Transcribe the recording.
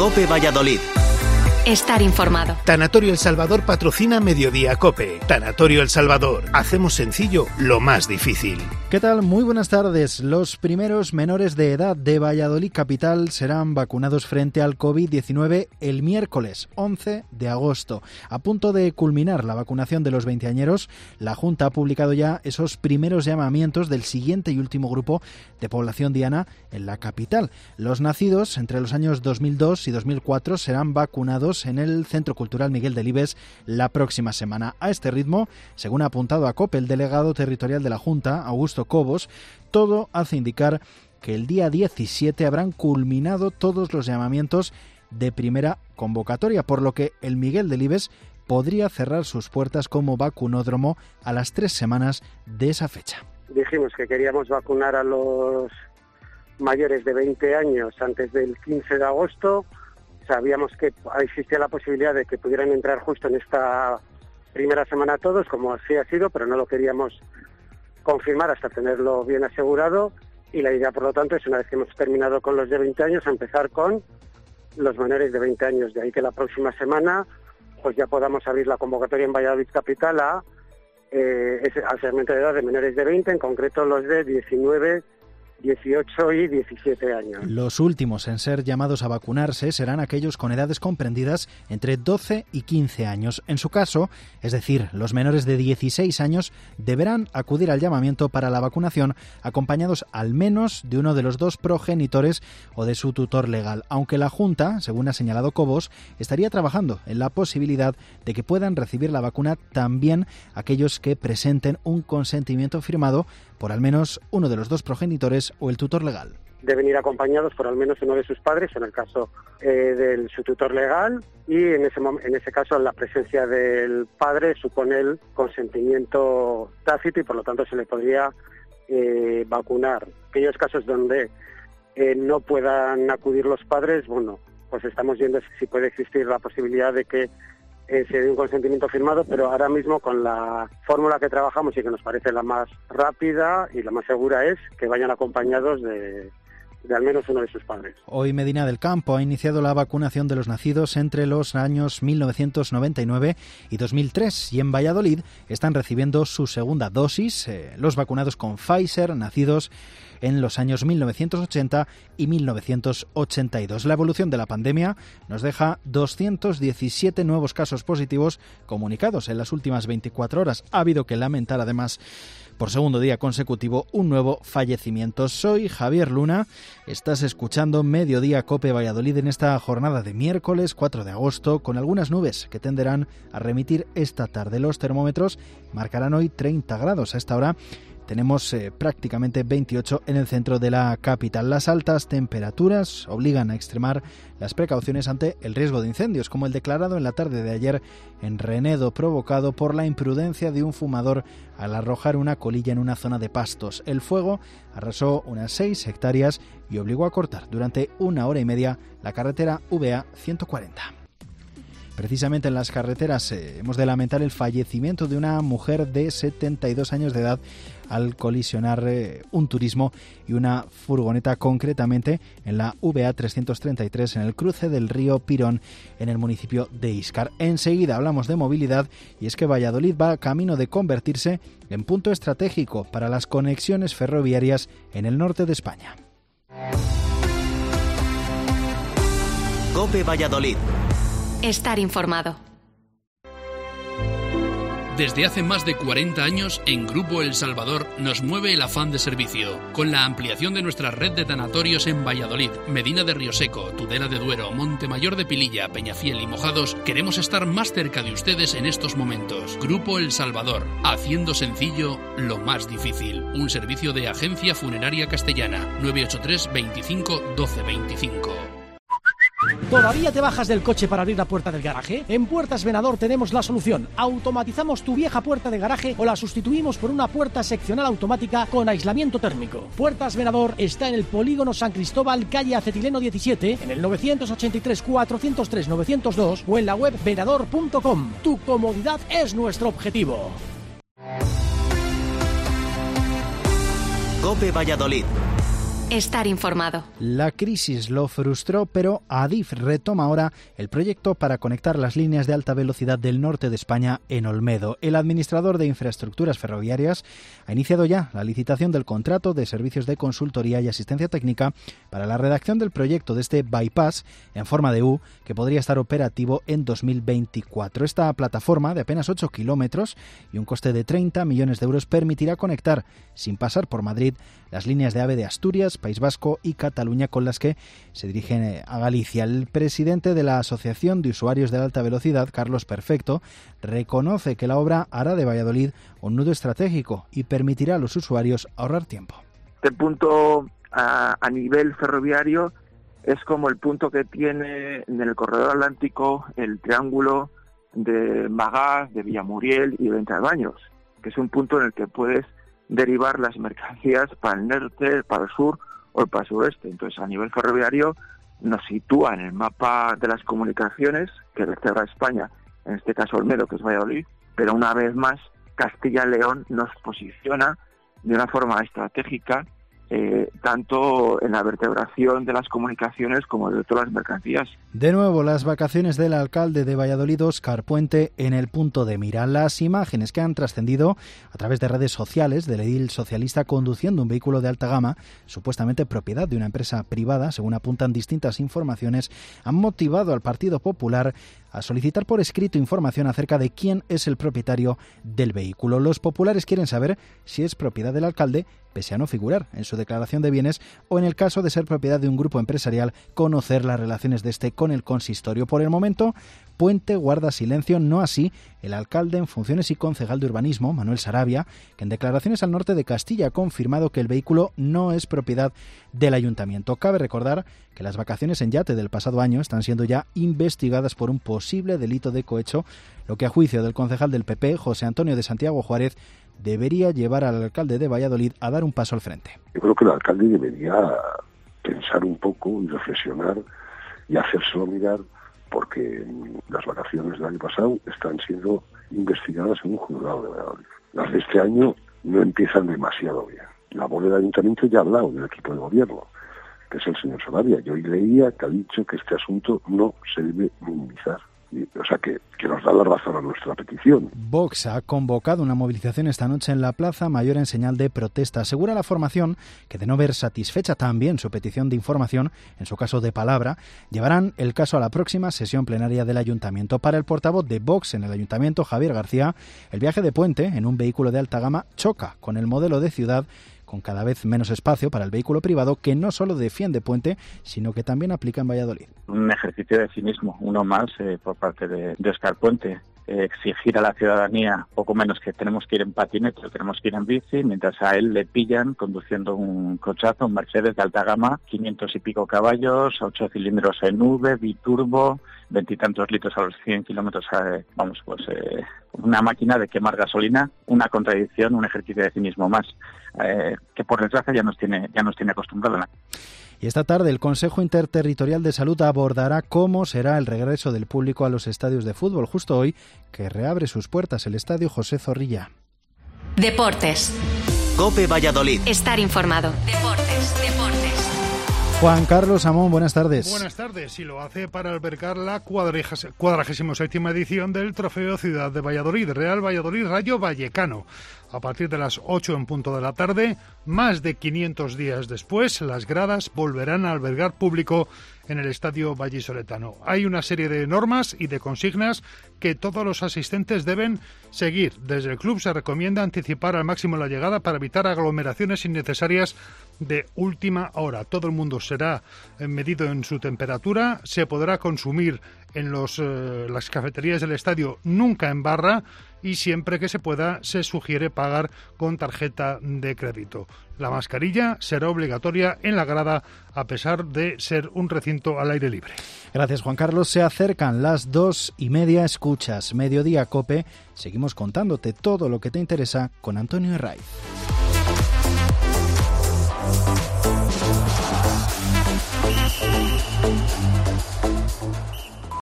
COPE Valladolid. Estar informado. Tanatorio El Salvador patrocina Mediodía COPE. Tanatorio El Salvador. Hacemos sencillo lo más difícil. ¿Qué tal? Muy buenas tardes. Los primeros menores de edad de Valladolid capital serán vacunados frente al COVID-19 el miércoles 11 de agosto. A punto de culminar la vacunación de los veinteañeros, la Junta ha publicado ya esos primeros llamamientos del siguiente y último grupo de población diana en la capital. Los nacidos entre los años 2002 y 2004 serán vacunados en el Centro Cultural Miguel Delibes la próxima semana. A este ritmo, según ha apuntado a COPE el delegado territorial de la Junta, Augusto Cobos, todo hace indicar que el día 17 habrán culminado todos los llamamientos de primera convocatoria, por lo que el Miguel Delibes podría cerrar sus puertas como vacunódromo a las 3 semanas de esa fecha. Dijimos que queríamos vacunar a los mayores de 20 años antes del 15 de agosto. Sabíamos que existía la posibilidad de que pudieran entrar justo en esta primera semana todos, como así ha sido, pero no lo queríamos confirmar hasta tenerlo bien asegurado. Y la idea, por lo tanto, es una vez que hemos terminado con los de 20 años, empezar con los menores de 20 años. De ahí que la próxima semana pues ya podamos abrir la convocatoria en Valladolid Capital al segmento de edad de menores de 20, en concreto los de 19, 18 y 17 años. Los últimos en ser llamados a vacunarse serán aquellos con edades comprendidas entre 12 y 15 años. En su caso, es decir, los menores de 16 años deberán acudir al llamamiento para la vacunación acompañados al menos de uno de los dos progenitores o de su tutor legal, aunque la Junta, según ha señalado Cobos, estaría trabajando en la posibilidad de que puedan recibir la vacuna también aquellos que presenten un consentimiento firmado por al menos uno de los dos progenitores o el tutor legal. Deben ir acompañados por al menos uno de sus padres, en el caso de su tutor legal, y en ese caso la presencia del padre supone el consentimiento tácito y por lo tanto se le podría vacunar. Aquellos casos donde no puedan acudir los padres, bueno, pues estamos viendo si puede existir la posibilidad de que se dé un consentimiento firmado, pero ahora mismo con la fórmula que trabajamos y que nos parece la más rápida y la más segura es que vayan acompañados de al menos uno de sus padres. Hoy Medina del Campo ha iniciado la vacunación de los nacidos entre los años 1999 y 2003 y en Valladolid están recibiendo su segunda dosis los vacunados con Pfizer nacidos en los años 1980 y 1982. La evolución de la pandemia nos deja 217 nuevos casos positivos comunicados en las últimas 24 horas. Ha habido que lamentar además por segundo día consecutivo un nuevo fallecimiento. Soy Javier Luna, estás escuchando Mediodía COPE Valladolid en esta jornada de miércoles 4 de agosto con algunas nubes que tenderán a remitir esta tarde. Los termómetros marcarán hoy 30 grados a esta hora. Tenemos prácticamente 28 en el centro de la capital. Las altas temperaturas obligan a extremar las precauciones ante el riesgo de incendios, como el declarado en la tarde de ayer en Renedo, provocado por la imprudencia de un fumador al arrojar una colilla en una zona de pastos. El fuego arrasó unas 6 hectáreas y obligó a cortar durante 1 hora y media la carretera VA 140. Precisamente en las carreteras hemos de lamentar el fallecimiento de una mujer de 72 años de edad al colisionar un turismo y una furgoneta, concretamente en la VA 333 en el cruce del río Pirón en el municipio de Íscar. Enseguida hablamos de movilidad y es que Valladolid va camino de convertirse en punto estratégico para las conexiones ferroviarias en el norte de España. COPE Valladolid. Estar informado. Desde hace más de 40 años, en Grupo El Salvador nos mueve el afán de servicio. Con la ampliación de nuestra red de tanatorios en Valladolid, Medina de Rioseco, Tudela de Duero, Montemayor de Pililla, Peñafiel y Mojados, queremos estar más cerca de ustedes en estos momentos. Grupo El Salvador, haciendo sencillo lo más difícil. Un servicio de Agencia Funeraria Castellana, 983 25 12 25. ¿Todavía te bajas del coche para abrir la puerta del garaje? En Puertas Venador tenemos la solución. Automatizamos tu vieja puerta de garaje o la sustituimos por una puerta seccional automática con aislamiento térmico. Puertas Venador está en el Polígono San Cristóbal, calle Acetileno 17, en el 983 403 902 o en la web venador.com. Tu comodidad es nuestro objetivo. COPE Valladolid. Estar informado. La crisis lo frustró, pero Adif retoma ahora el proyecto para conectar las líneas de alta velocidad del norte de España en Olmedo. El administrador de infraestructuras ferroviarias ha iniciado ya la licitación del contrato de servicios de consultoría y asistencia técnica para la redacción del proyecto de este bypass en forma de U, que podría estar operativo en 2024. Esta plataforma de apenas 8 kilómetros y un coste de 30 millones de euros permitirá conectar, sin pasar por Madrid, las líneas de AVE de Asturias, País Vasco y Cataluña con las que se dirigen a Galicia. El presidente de la Asociación de Usuarios de la Alta Velocidad, Carlos Perfecto, reconoce que la obra hará de Valladolid un nudo estratégico y permitirá a los usuarios ahorrar tiempo. Este punto a nivel ferroviario es como el punto que tiene en el corredor atlántico el triángulo de Magás, de Villamuriel y Ventrabaños, que es un punto en el que puedes derivar las mercancías para el norte, para el sur o para el sureste. Entonces, a nivel ferroviario nos sitúa en el mapa de las comunicaciones que vertebra España, en este caso Olmedo, que es Valladolid, pero una vez más Castilla y León nos posiciona de una forma estratégica tanto en la vertebración de las comunicaciones como de todas las mercancías. De nuevo, las vacaciones del alcalde de Valladolid, Óscar Puente, en el punto de mira. Las imágenes que han trascendido a través de redes sociales del edil socialista conduciendo un vehículo de alta gama, supuestamente propiedad de una empresa privada, según apuntan distintas informaciones, han motivado al Partido Popular a solicitar por escrito información acerca de quién es el propietario del vehículo. Los populares quieren saber si es propiedad del alcalde, pese a no figurar en su declaración de bienes, o en el caso de ser propiedad de un grupo empresarial, conocer las relaciones de este con el consistorio. Por el momento, Puente guarda silencio, no así el alcalde en funciones y concejal de urbanismo, Manuel Sarabia, que en declaraciones al norte de Castilla ha confirmado que el vehículo no es propiedad del ayuntamiento. Cabe recordar que las vacaciones en yate del pasado año están siendo ya investigadas por un posible delito de cohecho, lo que a juicio del concejal del PP, José Antonio de Santiago Juárez, debería llevar al alcalde de Valladolid a dar un paso al frente. Yo creo que el alcalde debería pensar un poco y reflexionar y hacérselo mirar, porque las vacaciones del año pasado están siendo investigadas en un juzgado de Valladolid. Las de este año no empiezan demasiado bien. La voz del ayuntamiento ya ha hablado del equipo de gobierno, que es el señor Sarabia. Yo hoy leía que ha dicho que este asunto no se debe minimizar. O sea, que nos da la razón a nuestra petición. Vox ha convocado una movilización esta noche en la Plaza Mayor en señal de protesta. Asegura la formación que, de no ver satisfecha también su petición de información, en su caso de palabra, llevarán el caso a la próxima sesión plenaria del Ayuntamiento. Para el portavoz de Vox en el Ayuntamiento, Javier García, el viaje de Puente en un vehículo de alta gama choca con el modelo de ciudad, con cada vez menos espacio para el vehículo privado, que no solo defiende Puente, sino que también aplica en Valladolid. Un ejercicio de cinismo, uno más por parte de Óscar Puente. Exigir a la ciudadanía poco menos que tenemos que ir en patinete o tenemos que ir en bici, mientras a él le pillan conduciendo un cochazo, un Mercedes de alta gama, 500 y pico caballos, 8 cilindros en V, biturbo, 20 y tantos litros a los 100 kilómetros, una máquina de quemar gasolina, una contradicción, un ejercicio de cinismo más, que por desgracia ya nos tiene acostumbrados. Y esta tarde el Consejo Interterritorial de Salud abordará cómo será el regreso del público a los estadios de fútbol, justo hoy que reabre sus puertas el Estadio José Zorrilla. Deportes. COPE Valladolid. Estar informado. Deportes. Juan Carlos Amón, buenas tardes. Buenas tardes, y lo hace para albergar la 47ª edición del Trofeo Ciudad de Valladolid, Real Valladolid Rayo Vallecano. A partir de las 8 en punto de la tarde, más de 500 días después, las gradas volverán a albergar público en el Estadio Vallisoletano. Hay una serie de normas y de consignas que todos los asistentes deben seguir. Desde el club se recomienda anticipar al máximo la llegada para evitar aglomeraciones innecesarias de última hora. Todo el mundo será medido en su temperatura, se podrá consumir en las cafeterías del estadio, nunca en barra, y siempre que se pueda se sugiere pagar con tarjeta de crédito. La mascarilla será obligatoria en la grada a pesar de ser un recinto al aire libre. Gracias, Juan Carlos. Se acercan las 2:30, escuchas Mediodía COPE. Seguimos contándote todo lo que te interesa con Antonio Herraiz.